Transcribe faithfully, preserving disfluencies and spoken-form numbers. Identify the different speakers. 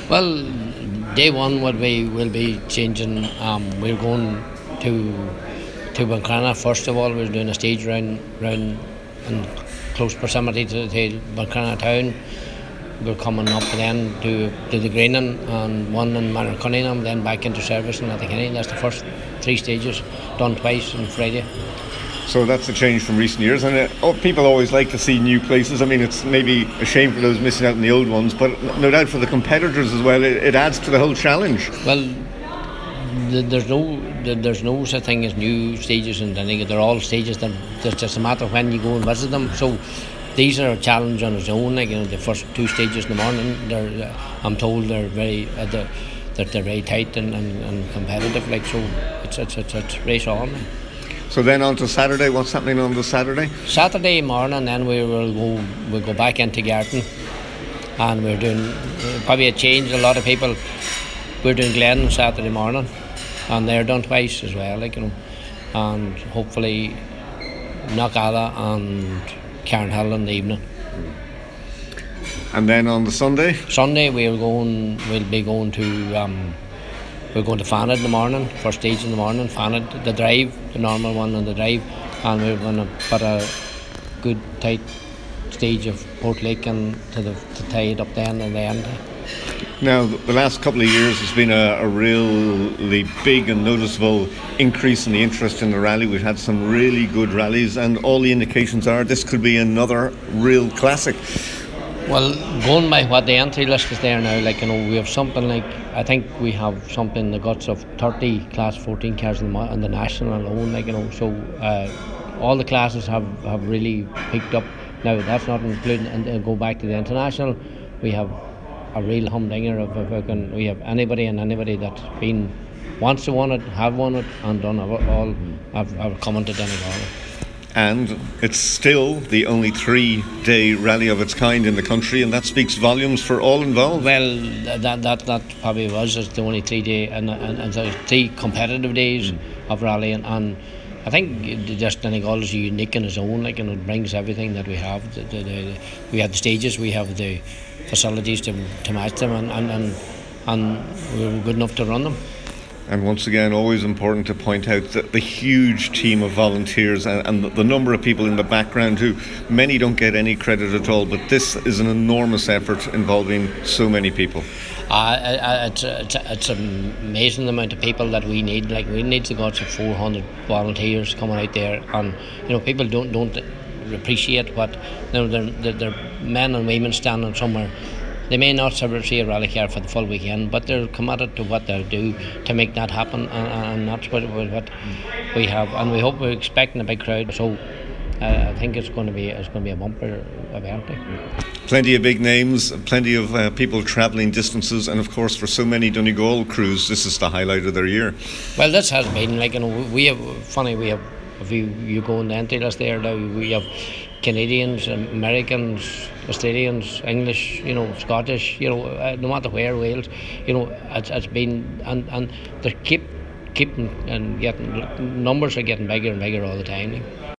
Speaker 1: Well, day one would be will be changing. Um, we're going to to Buncrana first of all. We're doing a stage round round in close proximity to, to Buncrana town. We're coming up then to, to the Greening and one in Manor Cunningham, then back into service in Letterkenny. That's the first three stages, done twice on Friday.
Speaker 2: So that's a change from recent years, and uh, oh, people always like to see new places. I mean, it's maybe a shame for those missing out on the old ones, but no doubt for the competitors as well, it, it adds to the whole challenge.
Speaker 1: Well, th- there's no th- there's no such thing as new stages in Donegal. They're all stages. That it's just a matter of when you go and visit them. So these are a challenge on its own. Like, you know, the first two stages in the morning, they're uh, I'm told they're very uh, they're, that they're very tight and, and, and competitive. Like, so, it's it's it's, it's race on.
Speaker 2: So then on to Saturday. What's happening on the Saturday?
Speaker 1: Saturday morning, then we will go we'll go back into Garton, and we're doing uh, probably a change. A lot of people we're doing Glen Saturday morning, and they're done twice as well. Like, you know, and hopefully Knockalla and Cairnhill in the evening.
Speaker 2: And then on the Sunday?
Speaker 1: Sunday we're going. We'll be going to. Um, we're going to Fanad in the morning. First stage in the morning. Fanad, the drive, the normal one on the drive, and we're going to put a good tight stage of Portlake and to the to tie it up then in the end.
Speaker 2: Now, the last couple of years has been a, a really big and noticeable increase in the interest in the rally. We've had some really good rallies, and all the indications are this could be another real classic.
Speaker 1: Well, going by what the entry list is there now, like, you know, we have something like, I think we have something in the guts of thirty class fourteen cars in the, in the national alone, like, you know, so uh, all the classes have, have really picked up. Now, that's not including, and uh, go back to the international, we have a real humdinger of if we can, we have anybody and anybody that's been, wants to won it, have won it, and done it all, have, have commented on it all.
Speaker 2: And it's still the only three-day rally of its kind in the country, and that speaks volumes for all involved.
Speaker 1: Well, that that, that probably was it's the only three-day, and, and, and so three competitive days mm. of rallying, and I think just Donegal is unique in its own, like, and it brings everything that we have. The, the, the, we have the stages, we have the facilities to, to match them, and, and, and, and we're good enough to run them.
Speaker 2: And once again, always important to point out that the huge team of volunteers and, and the number of people in the background who many don't get any credit at all, but this is an enormous effort involving so many people.
Speaker 1: Uh, it's, it's, it's amazing the amount of people that we need. Like, we need to go to four hundred volunteers coming out there, and you know, people don't don't appreciate what, you know, they're, they're men and women standing somewhere. They may not ever see a rally car for the full weekend, but they're committed to what they'll do to make that happen, and, and that's what, what we have. And we hope we're expecting a big crowd. So uh, I think it's going to be it's going to be a bumper event.
Speaker 2: Plenty of big names, plenty of uh, people travelling distances, and of course for so many Donegal crews, this is the highlight of their year.
Speaker 1: Well, this has been, like, you know, we have funny we have. If you, you go on the entry list there now, we have Canadians, Americans, Australians, English, you know, Scottish, you know, uh, no matter where, Wales, you know, it's, it's been, and, and they keep keeping and getting, numbers are getting bigger and bigger all the time.